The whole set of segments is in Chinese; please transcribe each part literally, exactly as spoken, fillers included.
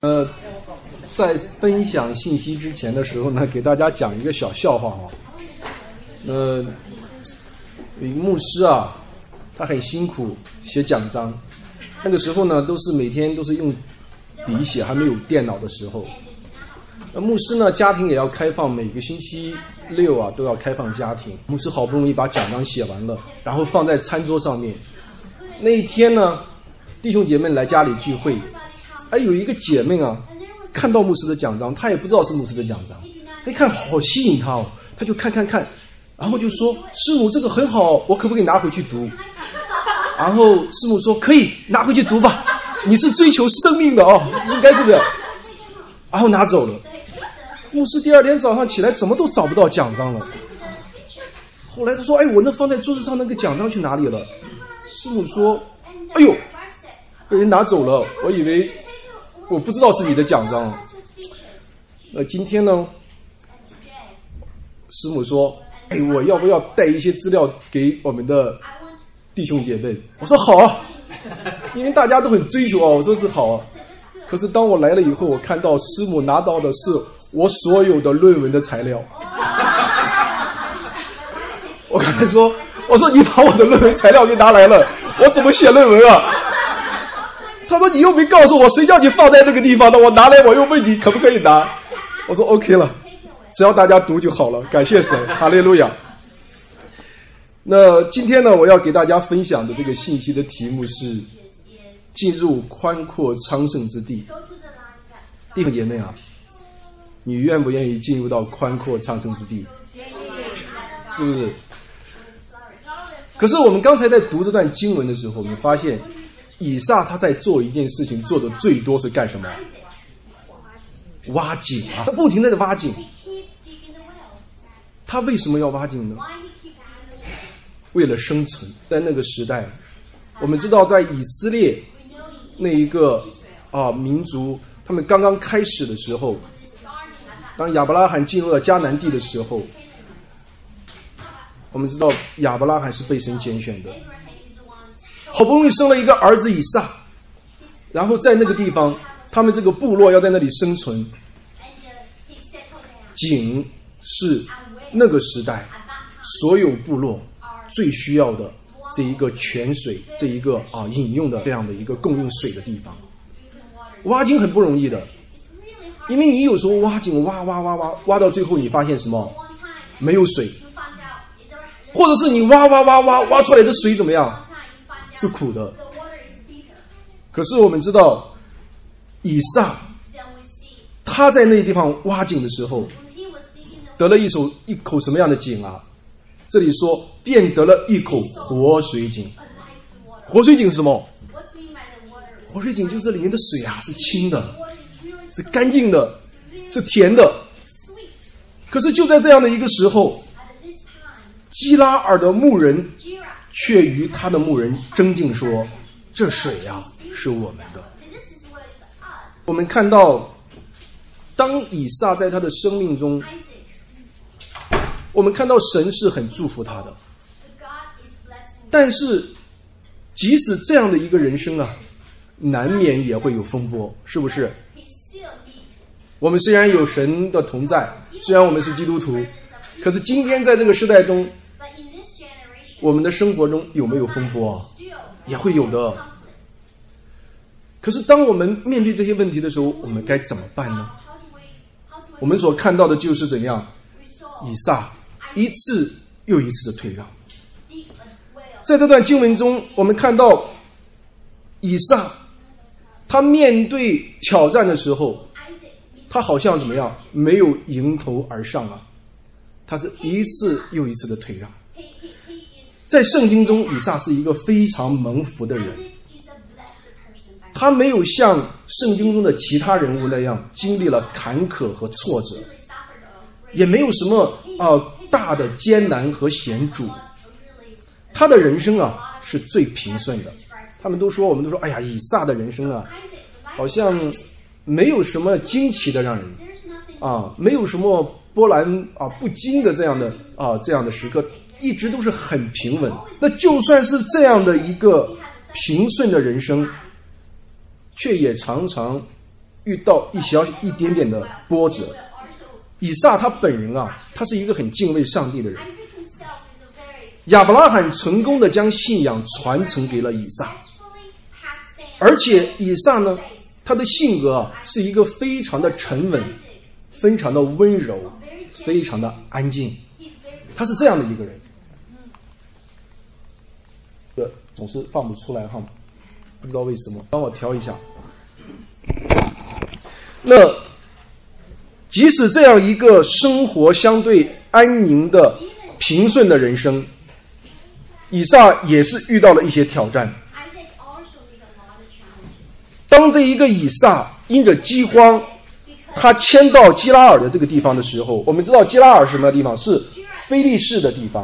呃，在分享信息之前的时候呢，给大家讲一个小笑话哈。呃，有一个牧师啊，他很辛苦写讲章，那个时候呢，都是每天都是用笔写，还没有电脑的时候。那牧师呢，家庭也要开放，每个星期六啊都要开放家庭。牧师好不容易把讲章写完了，然后放在餐桌上面。那一天呢，弟兄姐妹来家里聚会，哎，有一个姐妹啊，看到牧师的讲章，她也不知道是牧师的讲章，一看好吸引她哦，她就看看看，然后就说：“师母，这个很好，我可不可以拿回去读？”然后师母说：“可以，拿回去读吧，你是追求生命的哦，应该是这样。”然后拿走了。牧师第二天早上起来，怎么都找不到讲章了。后来他说：“哎，我那放在桌子上那个讲章去哪里了？”师母说：“哎呦，被人拿走了，我以为我不知道是你的奖章。”那今天呢，师母说：“哎，我要不要带一些资料给我们的弟兄姐妹？”我说：“好啊，因为大家都很追求啊。”我说是好啊。可是当我来了以后，我看到师母拿到的是我所有的论文的材料。我跟他说：“我说你把我的论文材料给拿来了，我怎么写论文啊？”他说：“你又没告诉我，谁叫你放在那个地方的？我拿来，我又问你可不可以拿。”我说 OK 了，只要大家读就好了，感谢神，哈利路亚。那今天呢，我要给大家分享的这个信息的题目是进入宽阔昌盛之地。弟兄姐妹啊，你愿不愿意进入到宽阔昌盛之地？是不是？可是我们刚才在读这段经文的时候，我们发现以撒他在做一件事情，做的最多是干什么？挖井啊！他不停地在挖井。他为什么要挖井呢？为了生存。在那个时代，我们知道在以色列那一个啊民族，他们刚刚开始的时候，当亚伯拉罕进入了迦南地的时候，我们知道亚伯拉罕是被神拣选的，好不容易生了一个儿子以撒，然后在那个地方，他们这个部落要在那里生存。井是那个时代所有部落最需要的这一个泉水，这一个啊饮用的这样的一个供应水的地方。挖井很不容易的，因为你有时候挖井挖挖挖挖挖到最后，你发现什么？没有水，或者是你挖挖挖挖挖出来的水怎么样？是苦的。可是我们知道以撒他在那个地方挖井的时候，得了一手一口什么样的井啊？这里说便得了一口活水井。活水井是什么？活水井就是里面的水啊，是清的，是干净的，是甜的。可是就在这样的一个时候，基拉尔的牧人却与他的牧人争竞说：“这水啊，是我们的。”我们看到，当以撒在他的生命中，我们看到神是很祝福他的。但是，即使这样的一个人生啊，难免也会有风波，是不是？我们虽然有神的同在，虽然我们是基督徒，可是今天在这个时代中，我们的生活中有没有风波？也会有的。可是当我们面对这些问题的时候，我们该怎么办呢？我们所看到的就是怎样，以撒一次又一次的退让。在这段经文中，我们看到以撒他面对挑战的时候，他好像怎么样，没有迎头而上啊，他是一次又一次的退让。在圣经中，以撒是一个非常蒙福的人，他没有像圣经中的其他人物那样经历了坎坷和挫折，也没有什么呃大的艰难和险阻。他的人生啊是最平顺的。他们都说，我们都说，哎呀，以撒的人生啊，好像没有什么惊奇的让人啊，没有什么波澜啊不惊的这样的啊这样的时刻，一直都是很平稳。那就算是这样的一个平顺的人生，却也常常遇到一小一点点的波折。以撒他本人啊，他是一个很敬畏上帝的人。亚伯拉罕成功的将信仰传承给了以撒，而且以撒呢，他的性格啊是一个非常的沉稳，非常的温柔，非常的安静，他是这样的一个人。呃，总是放不出来哈，不知道为什么，帮我调一下。那即使这样一个生活相对安宁的平顺的人生，以撒也是遇到了一些挑战。当这一个以撒因着饥荒，他迁到基拉尔的这个地方的时候，我们知道基拉尔是什么地方？是非利士的地方。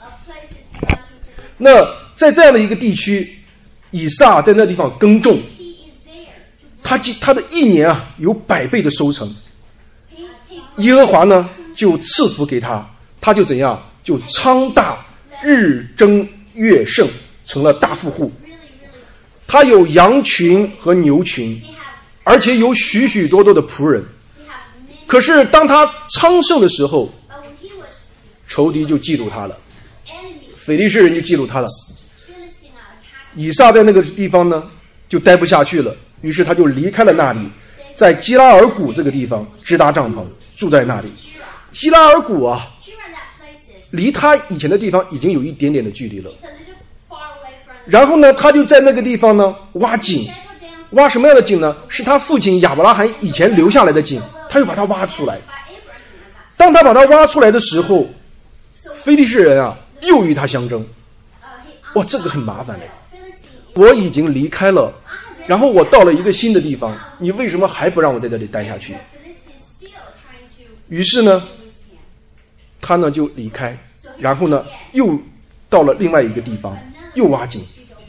那在这样的一个地区，以撒在那地方耕种，他他的一年啊有百倍的收成。耶和华呢就赐福给他，他就怎样？就昌大，日增月盛，成了大富户。他有羊群和牛群，而且有许许多多的仆人。可是当他昌盛的时候，仇敌就嫉妒他了，非利士人就嫉妒他了。以撒在那个地方呢就待不下去了，于是他就离开了那里，在基拉尔谷这个地方支搭帐篷，住在那里。基拉尔谷啊，离他以前的地方已经有一点点的距离了。然后呢，他就在那个地方呢挖井，挖什么样的井呢？是他父亲亚伯拉罕以前留下来的井，他又把它挖出来。当他把它挖出来的时候，非利士人啊又与他相争。哇，这个很麻烦的。我已经离开了，然后我到了一个新的地方，你为什么还不让我在这里待下去？于是呢，他呢就离开，然后呢又到了另外一个地方，又挖井，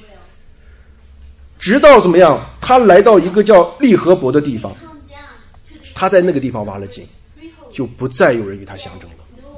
直到怎么样？他来到一个叫利河伯的地方，他在那个地方挖了井，就不再有人与他相争了。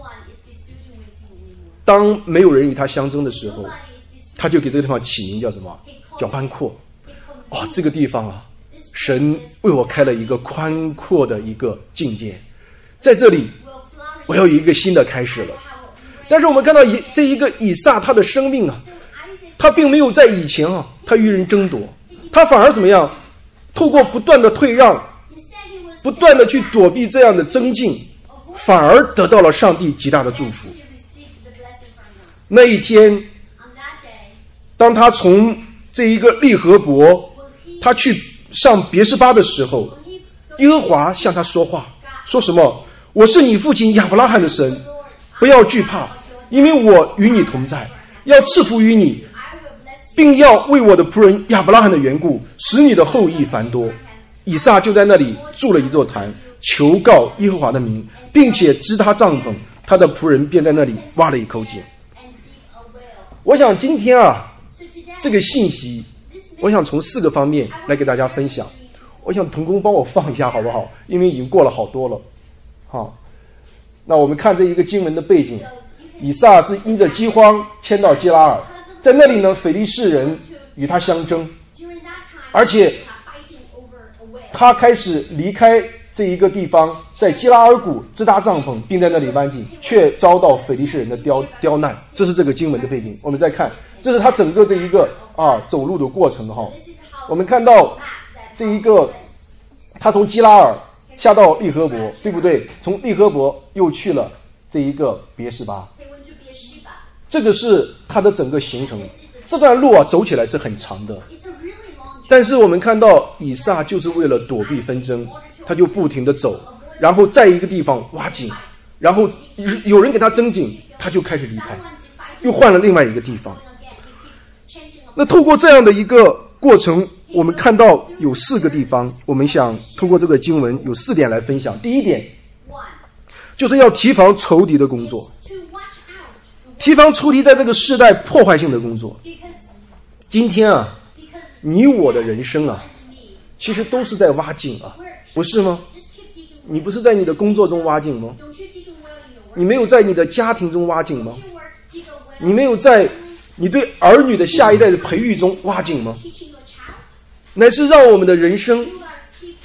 当没有人与他相争的时候，他就给这个地方起名叫什么？叫宽阔。哦，这个地方啊，神为我开了一个宽阔的一个境界，在这里我要有一个新的开始了。但是我们看到以这一个以撒他的生命啊，他并没有在以前啊他与人争夺，他反而怎么样？透过不断的退让，不断的去躲避这样的争竞，反而得到了上帝极大的祝福。那一天，当他从这一个利河伯他去上别是巴的时候，耶和华向他说话，说什么？我是你父亲亚伯拉罕的神，不要惧怕，因为我与你同在，要赐福于你，并要为我的仆人亚伯拉罕的缘故，使你的后裔繁多。以撒就在那里筑了一座坛，求告耶和华的名，并且支他帐篷，他的仆人便在那里挖了一口井。我想今天啊，这个信息我想从四个方面来给大家分享。我想同工帮我放一下好不好？因为已经过了好多了。好，那我们看这一个经文的背景，以撒是因着饥荒迁到基拉尔，在那里呢，非利士人与他相争，而且他开始离开这一个地方，在基拉尔谷支搭帐篷，并在那里挖井，却遭到非利士人的刁刁难。这是这个经文的背景。我们再看，这是他整个这一个啊走路的过程哈。我们看到这一个，他从基拉尔下到利河伯，对不对？从利河伯又去了这一个别是巴，这个是他的整个行程。这段路啊走起来是很长的，但是我们看到以撒就是为了躲避纷争，他就不停地走，然后在一个地方挖井，然后有人给他争井，他就开始离开，又换了另外一个地方。那透过这样的一个过程，我们看到有四个地方，我们想透过这个经文有四点来分享。第一点就是要提防仇敌的工作，提防仇敌在这个世代破坏性的工作。今天啊，你我的人生啊，其实都是在挖井啊，不是吗？你不是在你的工作中挖井吗？你没有在你的家庭中挖井吗？你没有在你对儿女的下一代的培育中挖井吗？乃是让我们的人生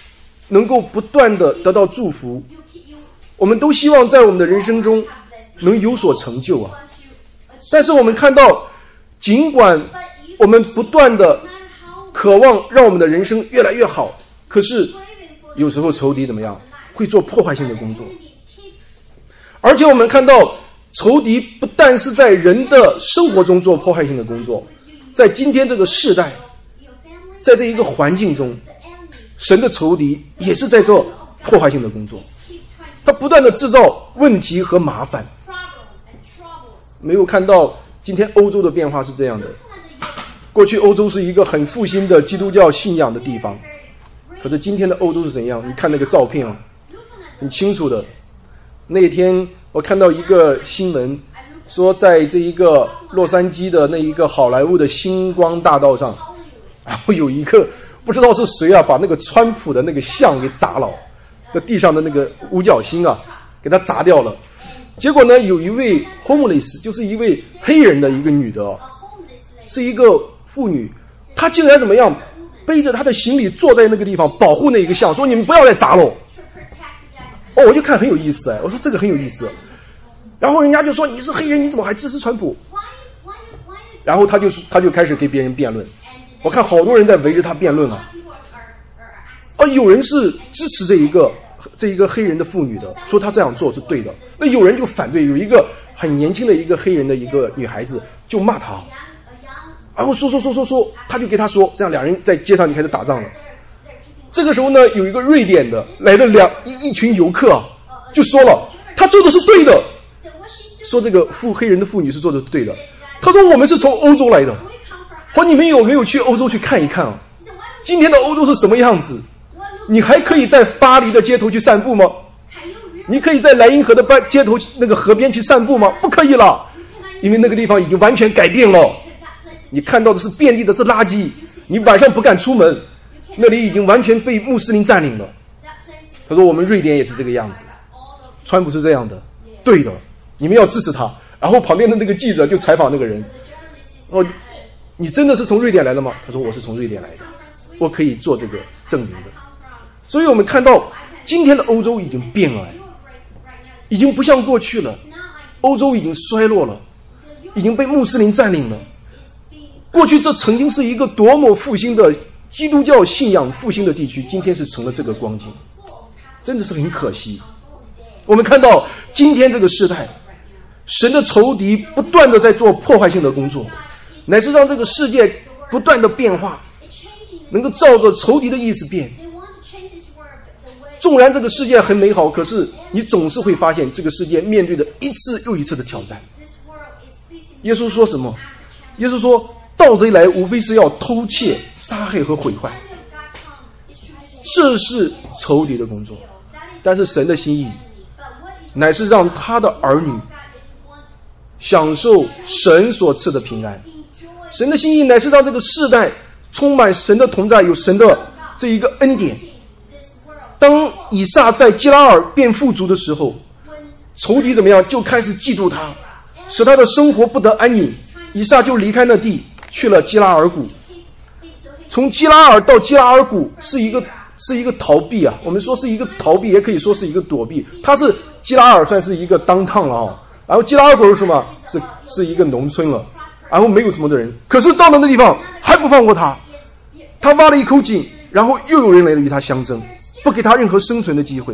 能够不断的得到祝福，我们都希望在我们的人生中能有所成就啊。但是我们看到，尽管我们不断的渴望让我们的人生越来越好，可是有时候仇敌怎么样，会做破坏性的工作。而且我们看到仇敌不但是在人的生活中做破坏性的工作，在今天这个世代，在这一个环境中，神的仇敌也是在做破坏性的工作，他不断的制造问题和麻烦。没有看到今天欧洲的变化是这样的，过去欧洲是一个很复兴的基督教信仰的地方，可是今天的欧洲是怎样？你看那个照片啊，很清楚的。那天我看到一个新闻，说在这一个洛杉矶的那一个好莱坞的星光大道上，然后有一个不知道是谁啊，把那个川普的那个像给砸了，在地上的那个五角星啊，给他砸掉了。结果呢，有一位 homeless， 就是一位黑人的一个女的，是一个妇女，她竟然怎么样，背着她的行李坐在那个地方保护那一个像，说你们不要再砸了。哦，我就看很有意思哎，我说这个很有意思。然后人家就说你是黑人，你怎么还支持川普？然后他就他就开始给别人辩论，我看好多人在围着他辩论啊。哦，有人是支持这一个这一个黑人的妇女的，说他这样做是对的。那有人就反对，有一个很年轻的一个黑人的一个女孩子就骂他，然后说说说说说，他就给他说，这样两人在街上就开始打仗了。这个时候呢，有一个瑞典的来的两一一群游客啊，就说了，他做的是对的，说这个妇黑人的妇女是做的是对的。他说我们是从欧洲来的，或你们有没有去欧洲去看一看啊？今天的欧洲是什么样子？你还可以在巴黎的街头去散步吗？你可以在莱茵河的街头那个河边去散步吗？不可以了，因为那个地方已经完全改变了。你看到的是遍地的是垃圾，你晚上不敢出门，那里已经完全被穆斯林占领了。他说我们瑞典也是这个样子，川普是这样的，对的，你们要支持他。然后旁边的那个记者就采访那个人，哦，你真的是从瑞典来的吗？他说我是从瑞典来的，我可以做这个证明的。所以我们看到今天的欧洲已经变了，已经不像过去了，欧洲已经衰落了，已经被穆斯林占领了。过去这曾经是一个多么复兴的基督教信仰复兴的地区，今天是成了这个光景，真的是很可惜。我们看到今天这个时代，神的仇敌不断的在做破坏性的工作，乃是让这个世界不断的变化，能够照着仇敌的意思变。纵然这个世界很美好，可是你总是会发现这个世界面对的一次又一次的挑战。耶稣说什么？耶稣说盗贼来无非是要偷窃杀害和毁坏，这是仇敌的工作。但是神的心意乃是让他的儿女享受神所赐的平安，神的心意乃是让这个世代充满神的同在，有神的这一个恩典。当以撒在基拉尔变富足的时候，仇敌怎么样，就开始嫉妒他，使他的生活不得安宁。以撒就离开那地去了基拉尔谷。从基拉尔到基拉尔谷是一个是一个逃避啊，我们说是一个逃避，也可以说是一个躲避。他是基拉尔算是一个downtown了啊，然后基拉尔谷是什么？是是一个农村了，然后没有什么的人。可是到了那地方还不放过他，他挖了一口井，然后又有人来与他相争，不给他任何生存的机会。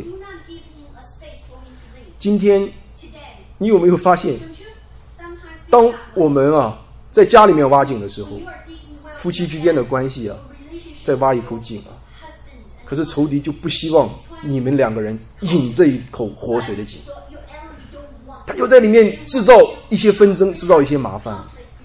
今天你有没有发现，当我们啊在家里面挖井的时候，夫妻之间的关系啊在挖一口井啊，可是仇敌就不希望你们两个人饮这一口活水的井，他就在里面制造一些纷争，制造一些麻烦。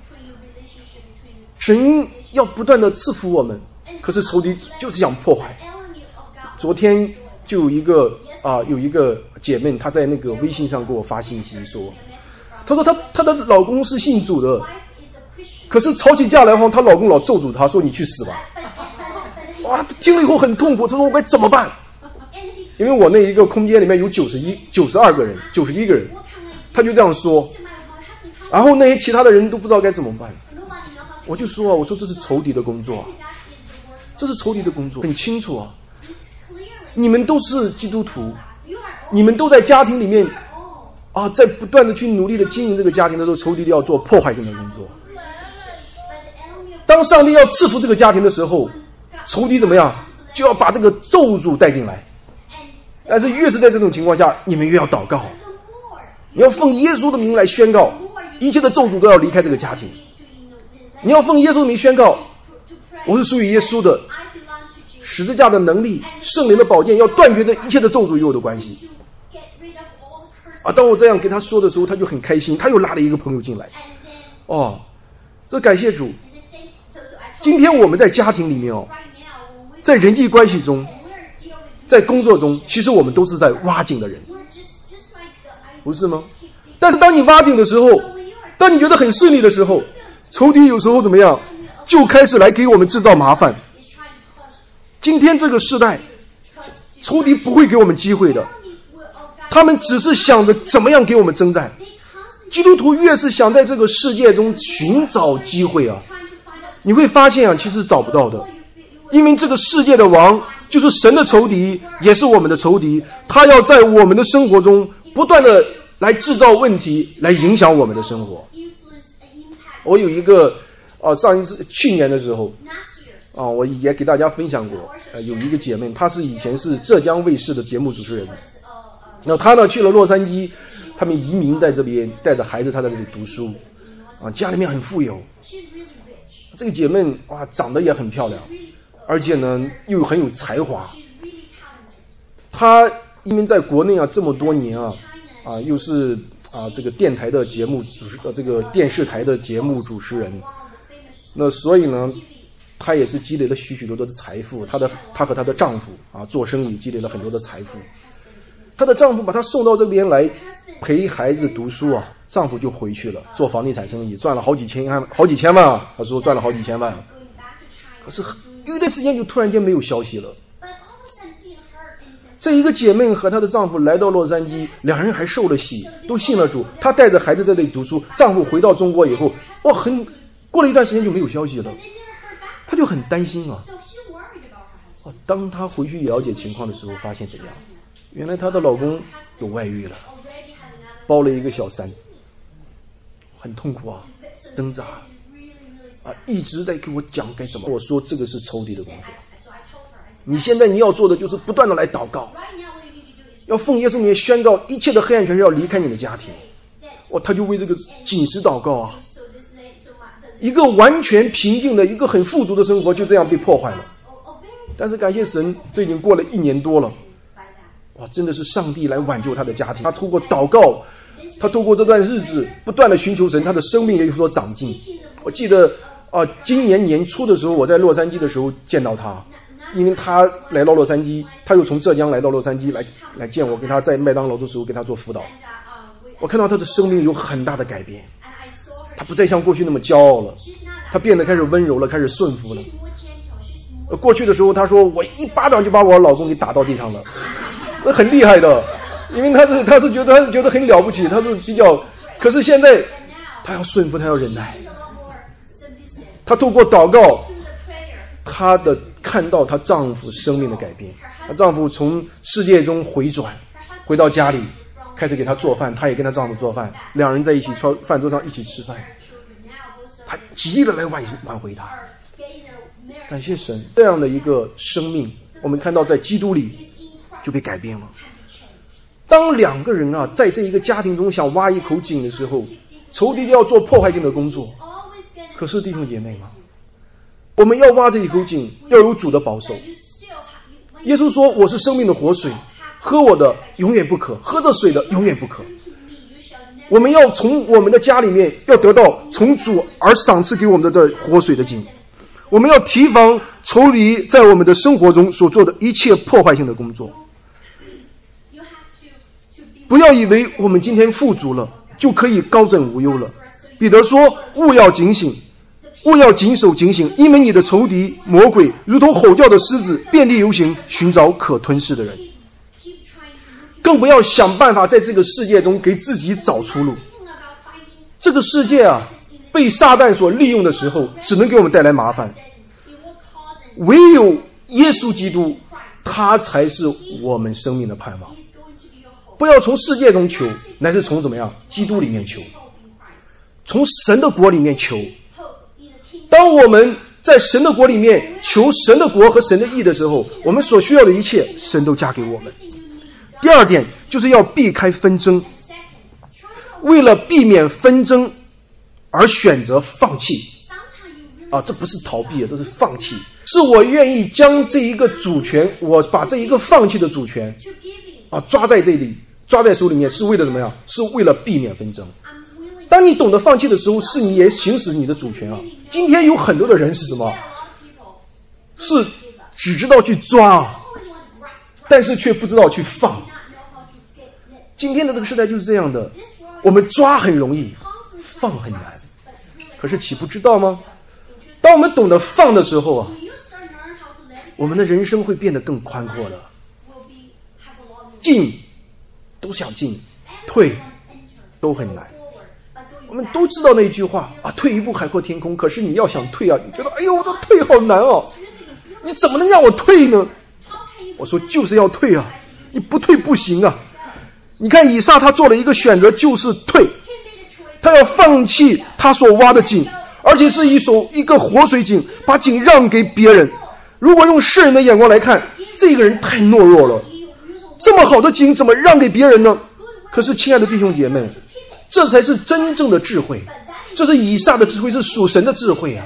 神要不断的赐福我们，可是仇敌就是想破坏。昨天就有一个啊，有一个姐妹，她在那个微信上给我发信息说，她说她她的老公是信主的，可是吵起架来后，她老公老咒诅她说你去死吧。哇，听了以后很痛苦，她说我该怎么办？因为我那一个空间里面有九十一、九十二个人，九十一个人，她就这样说，然后那些其他的人都不知道该怎么办。我就说啊，我说这是仇敌的工作啊，这是仇敌的工作，很清楚啊。 你们都是基督徒，你们都在家庭里面啊，在不断的去努力的经营这个家庭的时候，仇敌要做破坏性的工作。当上帝要赐福这个家庭的时候，仇敌怎么样？就要把这个咒诅带进来。但是越是在这种情况下，你们越要祷告，你要奉耶稣的名来宣告，一切的咒诅都要离开这个家庭。你要奉耶稣的名宣告，我是属于耶稣的，十字架的能力，圣灵的宝剑要断绝这一切的咒诅与我的关系。啊，当我这样跟他说的时候，他就很开心，他又拉了一个朋友进来。哦，这感谢主。今天我们在家庭里面哦，在人际关系中，在工作中，其实我们都是在挖井的人，不是吗？但是当你挖井的时候，当你觉得很顺利的时候，仇敌有时候怎么样，就开始来给我们制造麻烦。今天这个时代，仇敌不会给我们机会的，他们只是想着怎么样给我们征战。基督徒越是想在这个世界中寻找机会啊，你会发现啊，其实找不到的。因为这个世界的王就是神的仇敌，也是我们的仇敌，他要在我们的生活中不断的来制造问题，来影响我们的生活。我有一个啊，上一次去年的时候啊，我也给大家分享过，呃，有一个姐妹，她是以前是浙江卫视的节目主持人，那她呢去了洛杉矶，他们移民在这边，带着孩子她在这里读书，啊，家里面很富有。这个姐妹哇，长得也很漂亮，而且呢又很有才华。她因为在国内啊这么多年啊，啊又是啊这个电台的节目主持，呃这个电视台的节目主持人，那所以呢，她也是积累了许许多多的财富。她的她和她的丈夫啊做生意积累了很多的财富。她的丈夫把她送到这边来陪孩子读书啊，丈夫就回去了做房地产生意，赚了好几千好几千万啊。他说赚了好几千万，可是有一段时间就突然间没有消息了。这一个姐妹和她的丈夫来到洛杉矶，两人还受了洗，都信了主。她带着孩子在这里读书，丈夫回到中国以后，哇，很过了一段时间就没有消息了，她就很担心啊。哦，当她回去了解情况的时候，发现怎样？原来她的老公有外遇了，包了一个小三，很痛苦啊，挣扎啊，一直在给我讲该怎么。我说这个是仇敌的工作。你现在你要做的就是不断的来祷告，要奉耶稣名宣告一切的黑暗权势要离开你的家庭。哇，他就为这个紧实祷告啊，一个完全平静的一个很富足的生活就这样被破坏了。但是感谢神，这已经过了一年多了，哇，真的是上帝来挽救他的家庭。他透过祷告，他透过这段日子不断的寻求神，他的生命也有所长进。我记得啊、呃，今年年初的时候，我在洛杉矶的时候见到他。因为他来到洛杉矶，他又从浙江来到洛杉矶来来见我，跟他在麦当劳的时候跟他做辅导。我看到他的生命有很大的改变，他不再像过去那么骄傲了，他变得开始温柔了，开始顺服了。过去的时候他说我一巴掌就把我老公给打到地上了，那很厉害的，因为他是他是觉得他是觉得很了不起，他是比较，可是现在他要顺服，他要忍耐，他透过祷告，他的看到她丈夫生命的改变，她丈夫从世界中回转，回到家里开始给她做饭，她也跟她丈夫做饭，两人在一起桌饭桌上一起吃饭，她极力的来挽挽回她。感谢神，这样的一个生命我们看到在基督里就被改变了。当两个人啊在这一个家庭中想挖一口井的时候，仇敌就要做破坏性的工作。可是弟兄姐妹吗，我们要挖这一口井，要有主的保守。耶稣说我是生命的活水，喝我的永远不渴，喝这水的永远不渴。我们要从我们的家里面要得到从主而赏赐给我们的活水的井。我们要提防仇敌在我们的生活中所做的一切破坏性的工作。不要以为我们今天富足了就可以高枕无忧了。彼得说务要警醒，务要谨守警醒，因为你的仇敌魔鬼如同吼叫的狮子，遍地游行，寻找可吞噬的人。更不要想办法在这个世界中给自己找出路。这个世界啊，被撒旦所利用的时候，只能给我们带来麻烦。唯有耶稣基督他才是我们生命的盼望。不要从世界中求，乃是从怎么样基督里面求，从神的国里面求。当我们在神的国里面求神的国和神的义的时候，我们所需要的一切神都加给我们。第二点就是要避开纷争，为了避免纷争而选择放弃啊，这不是逃避，这是放弃，是我愿意将这一个主权，我把这一个放弃的主权啊抓在这里，抓在手里面，是为了怎么样？是为了避免纷争。当你懂得放弃的时候，是你也行使你的主权啊。今天有很多的人是什么？是只知道去抓，但是却不知道去放。今天的这个时代就是这样的，我们抓很容易，放很难。可是岂不知道吗？当我们懂得放的时候啊，我们的人生会变得更宽阔的。进都想进，退都很难。我们都知道那一句话啊，退一步海阔天空。可是你要想退啊，你觉得哎呦，这退好难哦，你怎么能让我退呢？我说就是要退啊，你不退不行啊。你看以撒他做了一个选择，就是退，他要放弃他所挖的井，而且是一所一个活水井，把井让给别人。如果用世人的眼光来看，这个人太懦弱了，这么好的井怎么让给别人呢？可是亲爱的弟兄姐妹，这才是真正的智慧，这是以撒的智慧，是属神的智慧啊！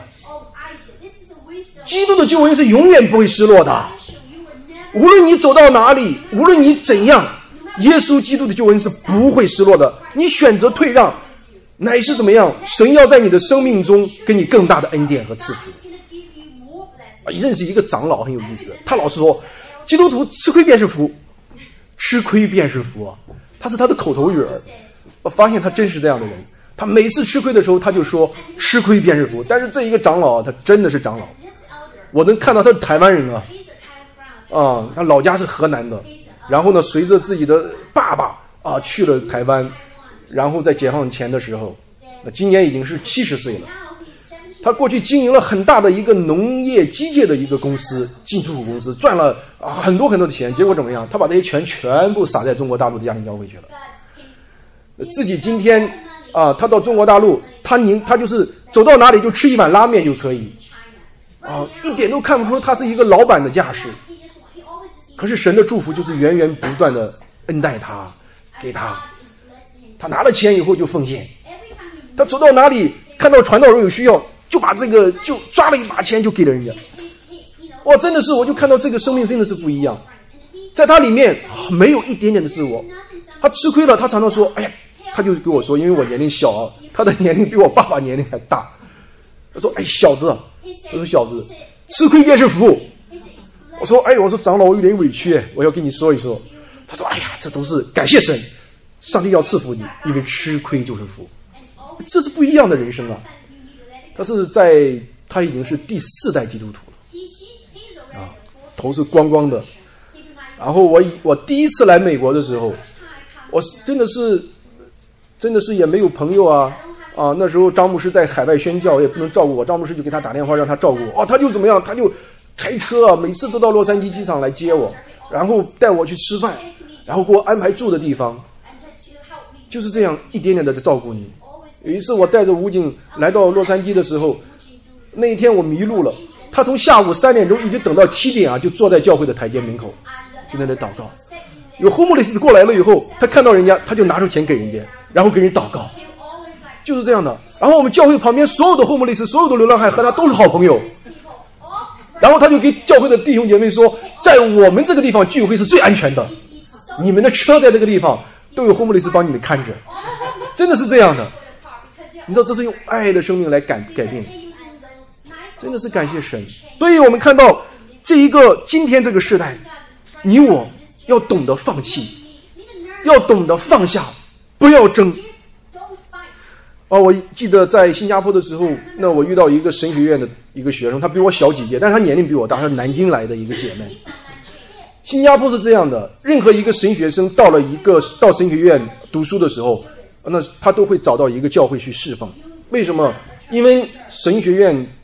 基督的救恩是永远不会失落的，无论你走到哪里，无论你怎样，耶稣基督的救恩是不会失落的。你选择退让，乃是怎么样？神要在你的生命中给你更大的恩典和赐福。啊，认识一个长老很有意思，他老是说，基督徒吃亏便是福，吃亏便是福啊，他是他的口头语儿。我发现他真是这样的人，他每次吃亏的时候他就说吃亏便是福。但是这一个长老啊，他真的是长老，我能看到他是台湾人啊，啊，他老家是河南的，然后呢随着自己的爸爸啊去了台湾，然后在解放前的时候，那今年已经是七十岁了。他过去经营了很大的一个农业机械的一个公司，进出口公司，赚了啊很多很多的钱，结果怎么样？他把这些钱全部撒在中国大陆的家庭教会去了。自己今天啊，他到中国大陆，他宁他就是走到哪里就吃一碗拉面就可以，啊，一点都看不出他是一个老板的架势。可是神的祝福就是源源不断的恩待他，给他，他拿了钱以后就奉献，他走到哪里看到传道人有需要，就把这个就抓了一把钱就给了人家。哇，真的是，我就看到这个生命真的是不一样，在他里面没有一点点的自我。他吃亏了，他常常说，哎呀，他就跟我说，因为我年龄小啊，他的年龄比我爸爸年龄还大。他说，哎，小子，他说小子，吃亏便是福。我说，哎，我说长老，我有点委屈，我要跟你说一说。他说，哎呀，这都是感谢神，上帝要赐福你，因为吃亏就是福。这是不一样的人生啊。他是在他已经是第四代基督徒了啊，头是光光的。然后我我第一次来美国的时候，我真的是真的是也没有朋友啊啊！那时候张牧师在海外宣教，也不能照顾我，张牧师就给他打电话让他照顾我。哦，他就怎么样？他就开车啊，每次都到洛杉矶机场来接我，然后带我去吃饭，然后给我安排住的地方，就是这样一点点的照顾你。有一次我带着武警来到洛杉矶的时候，那一天我迷路了，他从下午三点钟一直等到七点啊，就坐在教会的台阶门口，就在那祷告。有 homeless 过来了以后，他看到人家，他就拿出钱给人家，然后给人祷告，就是这样的。然后我们教会旁边所有的 homeless， 所有的流浪汉和他都是好朋友。然后他就给教会的弟兄姐妹说，在我们这个地方聚会是最安全的，你们的车在这个地方都有 homeless 帮你们看着，真的是这样的。你知道这是用爱的生命来改改变，真的是感谢神。所以我们看到这一个今天这个时代，你我要懂得放弃，要懂得放下，不要争。啊，我记得在新加坡的时候，那我遇到一个神学院的一个学生，他比我小几届，但是他年龄比我大，他是南京来的一个姐妹。新加坡是这样的，任何一个神学生到了一个到神学院读书的时候，那他都会找到一个教会去侍奉。为什么？因为神学院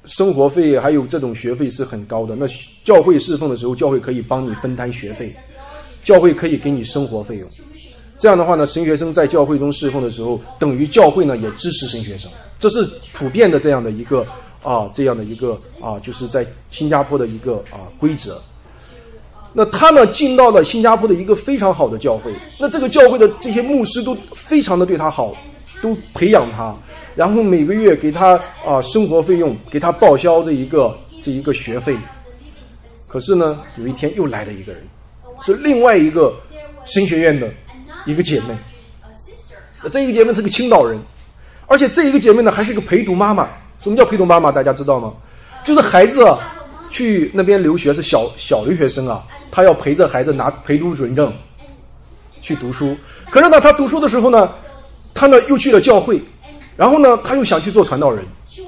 生活费还有这种学费是很高的，那教会侍奉的时候，教会可以帮你分担学费，教会可以给你生活费用。这样的话呢，神学生在教会中侍奉的时候，等于教会呢也支持神学生，这是普遍的这样的一个啊这样的一个啊就是在新加坡的一个啊规则。那他呢进到了新加坡的一个非常好的教会，那这个教会的这些牧师都非常的对他好，都培养他，然后每个月给他啊生活费用，给他报销这一个这一个学费。可是呢，有一天又来了一个人，是另外一个神学院的一个姐妹，这一个姐妹是个青岛人，而且这一个姐妹呢还是个陪读妈妈。什么叫陪读妈妈？大家知道吗？就是孩子啊去那边留学，是小小留学生啊，她要陪着孩子拿陪读准证去读书。可是呢，她读书的时候呢，她呢又去了教会，然后呢，她又想去做传道人。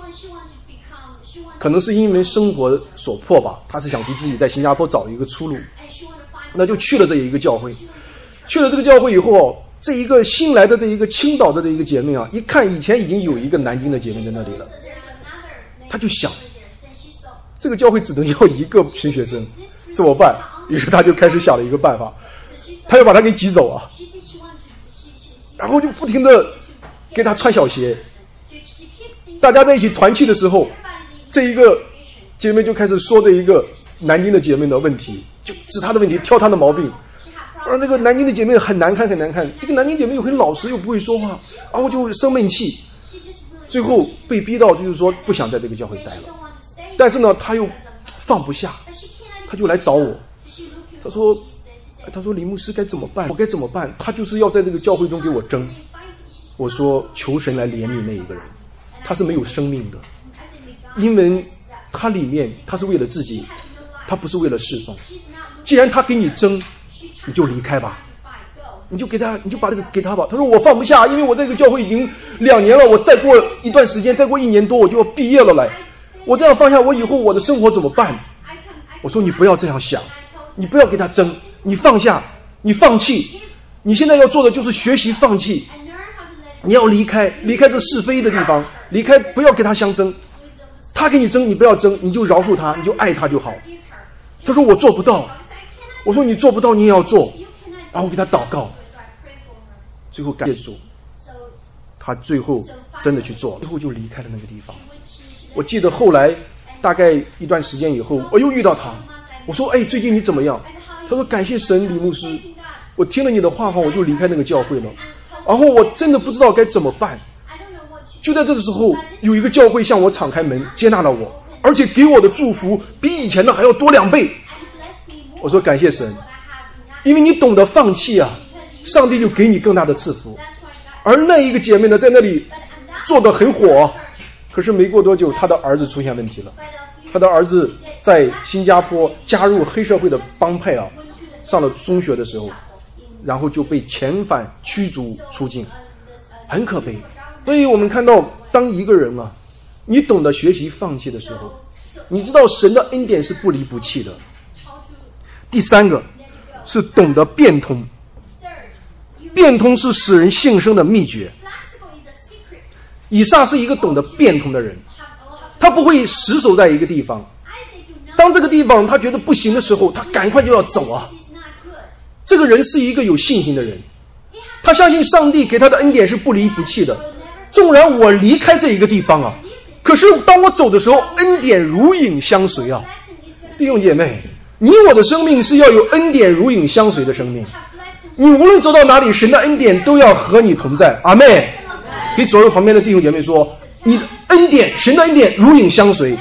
可能是因为生活所迫吧，她是想给自己在新加坡找一个出路，那就去了这一个教会。去了这个教会以后，这一个新来的这一个青岛的这一个姐妹啊，一看以前已经有一个南京的姐妹在那里了，她就想，这个教会只能要一个神学生，怎么办？于是她就开始想了一个办法，她要把她给挤走啊，然后就不停的给她穿小鞋。大家在一起团契的时候，这一个姐妹就开始说这一个南京的姐妹的问题，就指她的问题，挑她的毛病。而那个南京的姐妹很难看很难看，这个南京姐妹又很老实又不会说话，然后就生闷气，最后被逼到就是说不想在这个教会待了。但是呢她又放不下，她就来找我，她说她说李牧师该怎么办？我该怎么办？她就是要在这个教会中给我争。我说求神来怜悯那一个人，他是没有生命的，因为他里面他是为了自己，他不是为了侍奉。既然他给你争，你就离开吧，你就给他，你就把这个给他吧。他说我放不下，因为我这个教会已经两年了，我再过一段时间，再过一年多我就要毕业了来，我这样放下，我以后我的生活怎么办？我说你不要这样想，你不要给他争，你放下，你放弃，你现在要做的就是学习放弃，你要离开，离开这是非的地方，离开，不要跟他相争。他给你争，你不要争，你就饶恕他，你就爱他就好。他说我做不到，我说你做不到你也要做，然后给他祷告，最后感谢主，他最后真的去做了，最后就离开了那个地方。我记得后来大概一段时间以后，我又遇到他，我说哎，最近你怎么样？他说感谢神，李牧师，我听了你的话后我就离开那个教会了，然后我真的不知道该怎么办。就在这个时候，有一个教会向我敞开门接纳了我，而且给我的祝福比以前的还要多两倍。我说感谢神，因为你懂得放弃啊，上帝就给你更大的赐福。而那一个姐妹呢，在那里做得很火，可是没过多久她的儿子出现问题了，她的儿子在新加坡加入黑社会的帮派啊，上了中学的时候，然后就被遣返驱逐出境，很可悲。所以我们看到，当一个人啊，你懂得学习放弃的时候，你知道神的恩典是不离不弃的。第三个是懂得变通，变通是使人幸生的秘诀。以撒是一个懂得变通的人，他不会死守在一个地方，当这个地方他觉得不行的时候，他赶快就要走啊。这个人是一个有信心的人，他相信上帝给他的恩典是不离不弃的。纵然我离开这一个地方啊，可是当我走的时候，恩典如影相随啊。弟兄姐妹，你我的生命是要有恩典如影相随的生命，你无论走到哪里，神的恩典都要和你同在。阿们。给左右旁边的弟兄姐妹说，你的恩典，神的恩典如影相随，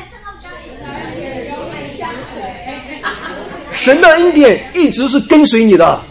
神的恩典一直是跟随你的，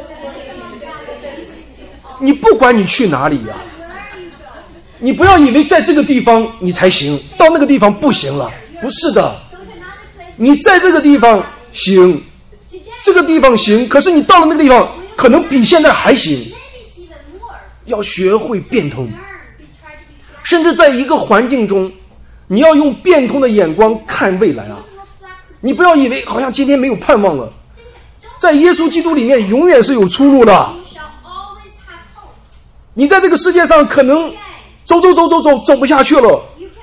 你不管你去哪里呀、啊，你不要以为在这个地方你才行，到那个地方不行了，不是的，你在这个地方行，这个地方行，可是你到了那个地方可能比现在还行。要学会变通，甚至在一个环境中，你要用变通的眼光看未来啊！你不要以为好像今天没有盼望了，在耶稣基督里面永远是有出路的。你在这个世界上可能走走走走走走不下去了，可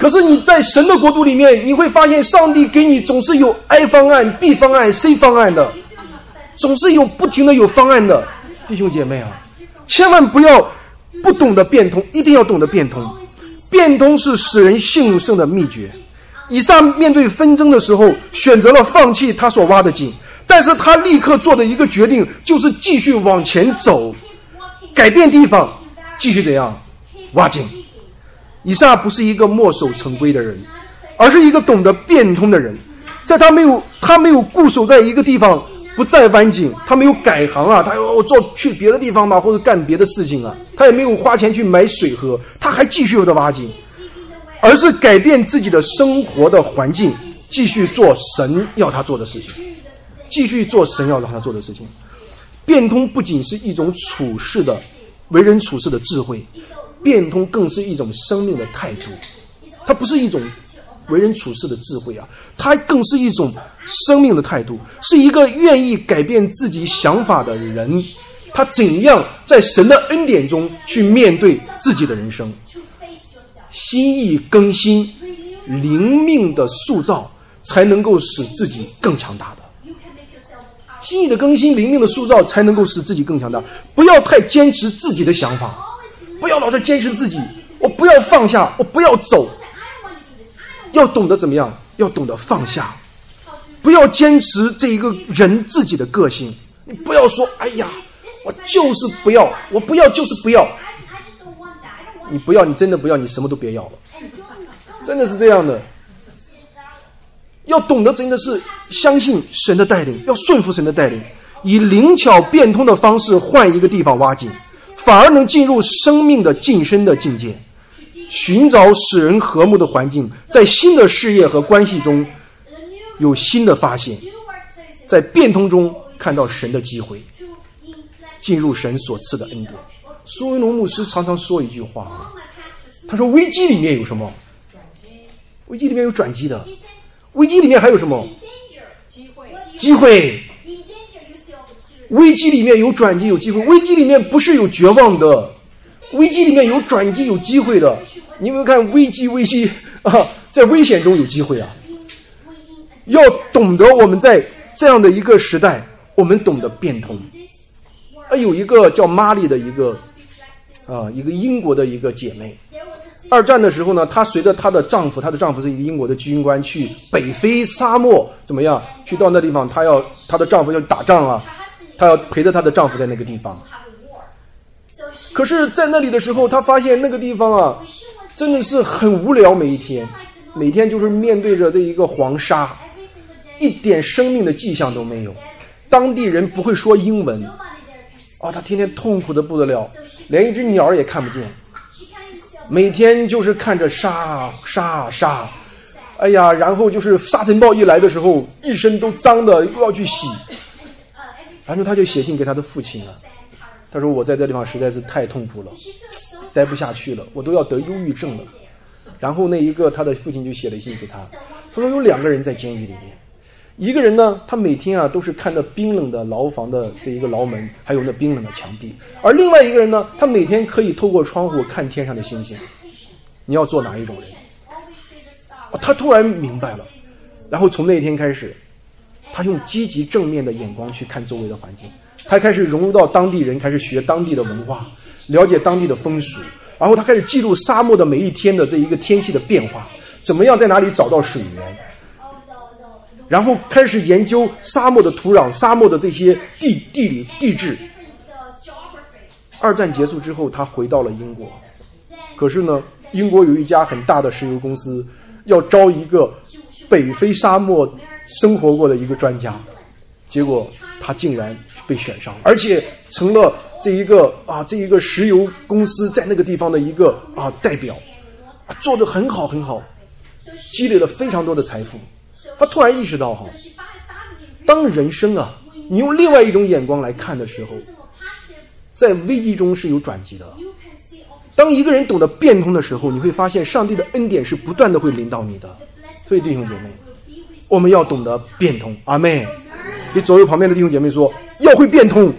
可是你在神的国度里面，你会发现上帝给你总是有 A 方案、B 方案、C 方案的，总是有不停的有方案的。弟兄姐妹啊，千万不要不懂得变通，一定要懂得变通。变通是使人幸胜的秘诀。以撒面对纷争的时候，选择了放弃他所挖的井，但是他立刻做的一个决定就是继续往前走，改变地方，继续怎样挖井。以撒不是一个墨守成规的人，而是一个懂得变通的人。在他没有他没有固守在一个地方不再挖井，他没有改行啊，他要做去别的地方嘛，或者干别的事情啊，他也没有花钱去买水喝，他还继续的挖井，而是改变自己的生活的环境，继续做神要他做的事情，继续做神要让他做的事情。变通不仅是一种处事的为人处事的智慧，变通更是一种生命的态度。它不是一种为人处事的智慧啊，它更是一种生命的态度，是一个愿意改变自己想法的人，他怎样在神的恩典中去面对自己的人生。心意更新，灵命的塑造，才能够使自己更强大的。心意的更新，灵命的塑造，才能够使自己更强大。不要太坚持自己的想法，不要老是坚持自己，我不要放下，我不要走。要懂得怎么样？要懂得放下，不要坚持这一个人自己的个性。你不要说，哎呀，我就是不要，我不要就是不要。你不要，你真的不要，你什么都别要了，真的是这样的。要懂得真的是相信神的带领，要顺服神的带领，以灵巧变通的方式换一个地方挖井，反而能进入生命的晋升的境界，寻找使人和睦的环境，在新的事业和关系中有新的发现，在变通中看到神的机会，进入神所赐的恩典。苏维农牧师常常说一句话，他说危机里面有什么？危机里面有转机的。危机里面还有什么？机会。危机里面有转机有机会，危机里面不是有绝望的，危机里面有转机有机会的。你有没有看危机危机啊，在危险中有机会啊。要懂得我们在这样的一个时代，我们懂得变通。啊，有一个叫玛丽的一个啊，一个英国的一个姐妹。二战的时候呢，她随着她的丈夫，她的丈夫是一个英国的军官，去北非沙漠怎么样？去到那地方，她要她的丈夫要打仗啊，她要陪着她的丈夫在那个地方。可是，在那里的时候，她发现那个地方啊，真的是很无聊，每一天，每天就是面对着这一个黄沙，一点生命的迹象都没有。当地人不会说英文，啊，她天天痛苦的不得了，连一只鸟也看不见。每天就是看着沙沙沙，哎呀，然后就是沙尘暴一来的时候，一身都脏的，又要去洗。然后他就写信给他的父亲了，他说我在这地方实在是太痛苦了，待不下去了，我都要得忧郁症了。然后那一个他的父亲就写了信给他，他说有两个人在监狱里面，一个人呢，他每天啊都是看着冰冷的牢房的这一个牢门，还有那冰冷的墙壁；而另外一个人呢，他每天可以透过窗户看天上的星星。你要做哪一种人？哦，他突然明白了，然后从那天开始，他用积极正面的眼光去看周围的环境，他开始融入到当地人，开始学当地的文化，了解当地的风俗，然后他开始记录沙漠的每一天的这一个天气的变化，怎么样在哪里找到水源。然后开始研究沙漠的土壤，沙漠的这些地地理地质。二战结束之后，他回到了英国。可是呢，英国有一家很大的石油公司要招一个北非沙漠生活过的一个专家，结果他竟然被选上，而且成了这一个啊这一个石油公司在那个地方的一个啊代表，啊做得很好很好，积累了非常多的财富。他突然意识到哈，当人生啊，你用另外一种眼光来看的时候，在危机中是有转机的。当一个人懂得变通的时候，你会发现上帝的恩典是不断的会临到你的。所以弟兄姐妹，我们要懂得变通。阿们。给左右旁边的弟兄姐妹说，要会变通。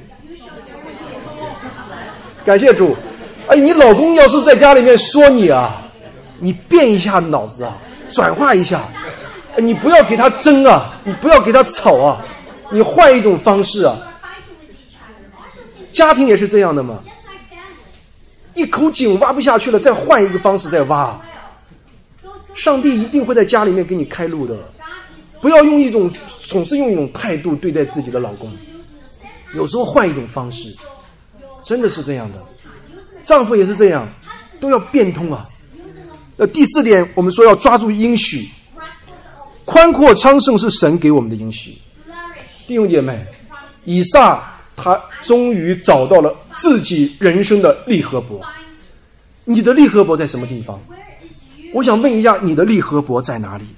感谢主。哎，你老公要是在家里面说你啊， 你变一下脑子啊，转化一下，你不要给他争啊，你不要给他吵啊，你换一种方式啊。家庭也是这样的嘛，一口井挖不下去了，再换一个方式再挖。上帝一定会在家里面给你开路的。不要用一种总是用一种态度对待自己的老公，有时候换一种方式，真的是这样的。丈夫也是这样，都要变通啊。呃，第四点，我们说要抓住应许，宽阔昌盛是神给我们的应许。弟兄姐妹，以撒他终于找到了自己人生的利河伯。你的利河伯在什么地方？我想问一下，你的利河伯在哪里？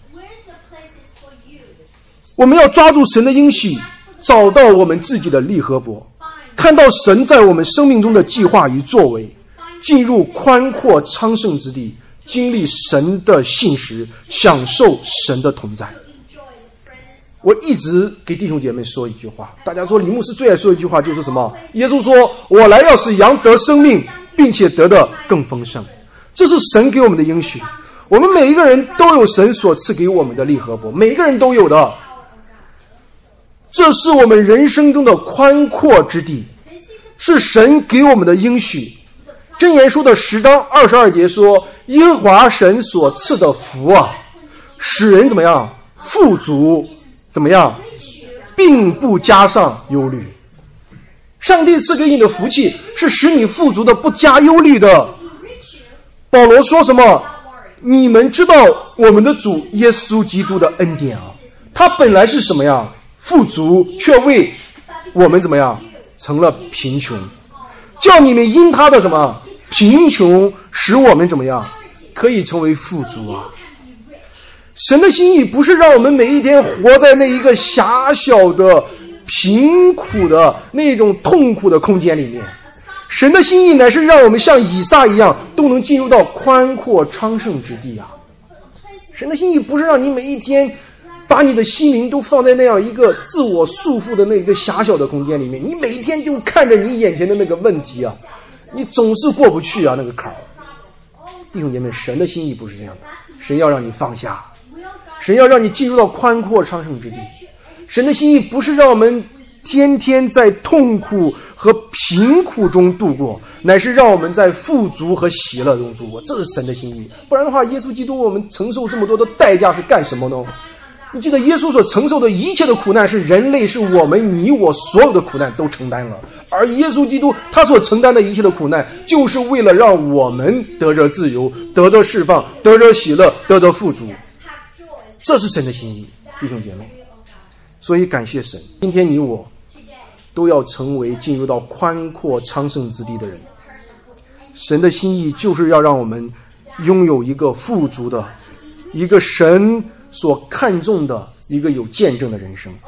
我们要抓住神的应许，找到我们自己的利河伯，看到神在我们生命中的计划与作为，进入宽阔昌盛之地，经历神的信实，享受神的同在。我一直给弟兄姐妹说一句话，大家说李牧师最爱说一句话，就是什么？耶稣说，我来要使羊得生命，并且得的更丰盛。这是神给我们的应许，我们每一个人都有神所赐给我们的利河伯，每一个人都有的。这是我们人生中的宽阔之地，是神给我们的应许。箴言书的十章二十二节说，耶和华神所赐的福啊，使人怎么样？富足，怎么样？并不加上忧虑。上帝赐给你的福气是使你富足的，不加忧虑的。保罗说什么？你们知道我们的主耶稣基督的恩典啊，他本来是什么样？富足，却为我们怎么样成了贫穷，叫你们因他的什么贫穷，使我们怎么样可以成为富足啊。神的心意不是让我们每一天活在那一个狭小的贫苦的那种痛苦的空间里面，神的心意乃是让我们像以撒一样，都能进入到宽阔昌盛之地啊。神的心意不是让你每一天把你的心灵都放在那样一个自我束缚的那个狭小的空间里面，你每一天就看着你眼前的那个问题啊，你总是过不去啊那个坎儿。弟兄姐妹，神的心意不是这样的，神要让你放下，神要让你进入到宽阔昌盛之地。神的心意不是让我们天天在痛苦和贫苦中度过，乃是让我们在富足和喜乐中度过，这是神的心意。不然的话，耶稣基督我们承受这么多的代价是干什么呢？你记得耶稣所承受的一切的苦难，是人类，是我们你我所有的苦难都承担了。而耶稣基督他所承担的一切的苦难，就是为了让我们得着自由，得着释放，得着喜乐，得着富足。这是神的心意，弟兄姐妹。所以感谢神，今天你我都要成为进入到宽阔昌盛之地的人。神的心意就是要让我们拥有一个富足的，一个神所看重的，一个有见证的人生。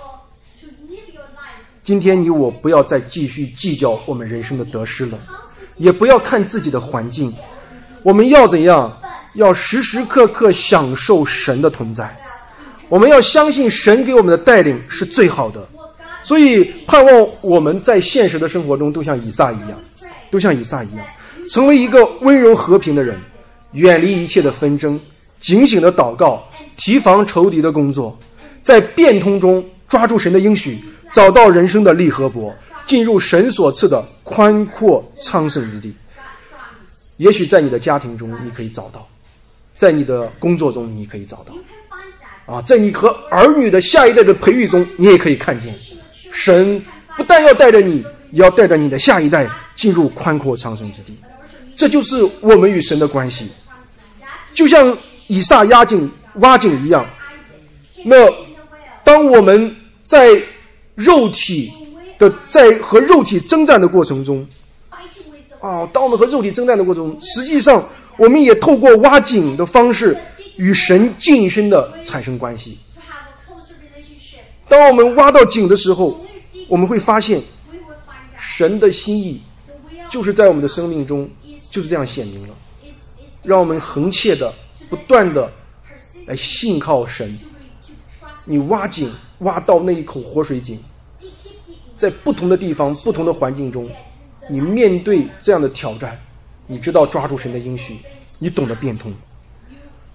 今天你我不要再继续计较我们人生的得失了，也不要看自己的环境，我们要怎样？要时时刻刻享受神的同在。我们要相信神给我们的带领是最好的，所以盼望我们在现实的生活中都像以撒一样，都像以撒一样，成为一个温柔和平的人，远离一切的纷争，警醒的祷告，提防仇敌的工作，在变通中抓住神的应许，找到人生的利河伯，进入神所赐的宽阔昌盛之地。也许在你的家庭中你可以找到，在你的工作中你可以找到啊，在你和儿女的下一代的培育中，你也可以看见神不但要带着你，也要带着你的下一代进入宽阔昌盛之地。这就是我们与神的关系，就像以撒挖井挖井一样。那当我们在肉体的在和肉体征战的过程中啊，当我们和肉体征战的过程中，实际上我们也透过挖井的方式与神近身的产生关系。当我们挖到井的时候，我们会发现神的心意就是在我们的生命中就是这样显明了，让我们恒切的不断的来信靠神。你挖井挖到那一口活水井，在不同的地方不同的环境中，你面对这样的挑战，你知道抓住神的应许，你懂得变通。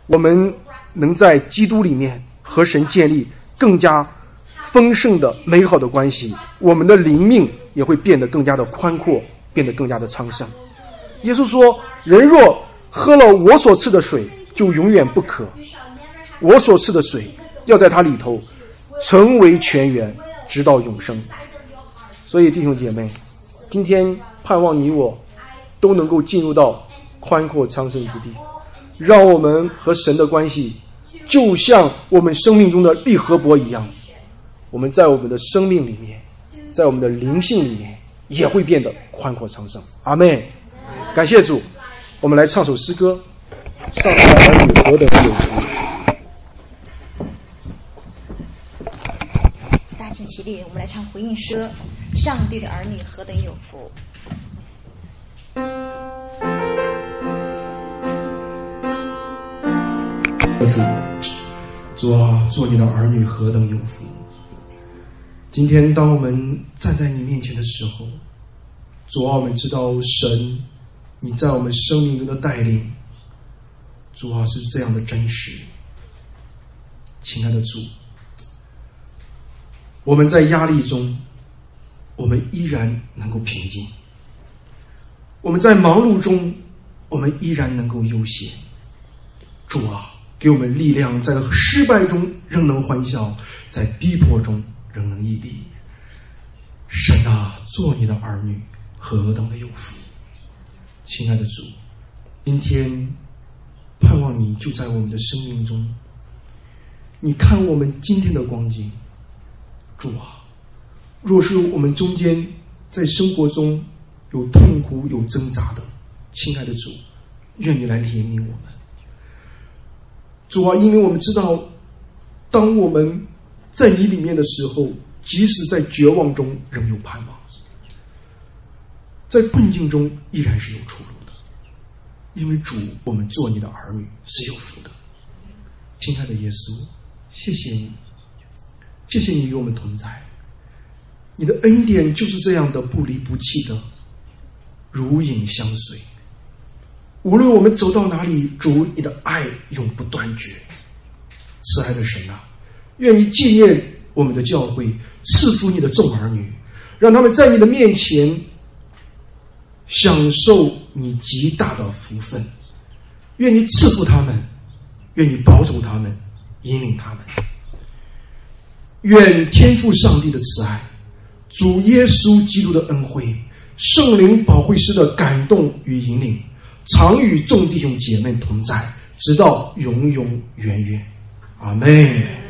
我们能在基督里面和神建立更加丰盛的美好的关系，我们的灵命也会变得更加的宽阔，变得更加的昌盛。耶稣说，人若喝了我所赐的水，就永远不渴，我所赐的水要在它里头成为泉源，直到永生。所以弟兄姐妹，今天盼望你我都能够进入到宽阔昌盛之地，让我们和神的关系就像我们生命中的利河伯一样，我们在我们的生命里面，在我们的灵性里面也会变得宽阔昌盛。阿们。感谢主。我们来唱首诗歌，上帝的儿女何等有福。 大请起立，我们来唱回应诗歌，上帝的儿女何等有福。 主啊，做你的儿女何等有福。今天当我们站在你面前的时候，主啊，我们知道神你在我们生命中的带领，主啊，是这样的真实。亲爱的主，我们在压力中，我们依然能够平静；我们在忙碌中，我们依然能够悠闲。主啊，给我们力量，在失败中仍能欢笑，在逼迫中仍能屹立。神啊，做你的儿女何等的有福。亲爱的主，今天盼望你就在我们的生命中，你看我们今天的光景。主啊，若是我们中间在生活中有痛苦有挣扎的，亲爱的主，愿你来怜悯我们。主啊，因为我们知道，当我们在你里面的时候，即使在绝望中仍有盼望，在困境中依然是有出路的。因为主，我们做你的儿女是有福的。亲爱的耶稣，谢谢你，谢谢你与我们同在，你的恩典就是这样的不离不弃的如影相随。无论我们走到哪里，主，你的爱永不断绝。慈爱的神啊，愿你纪念我们的教会，赐福你的众儿女，让他们在你的面前享受你极大的福分。愿你赐福他们，愿你保守他们，引领他们。愿天父上帝的慈爱，主耶稣基督的恩惠，圣灵保惠师的感动与引领，常与众弟兄姐妹同在，直到永永远远。阿们。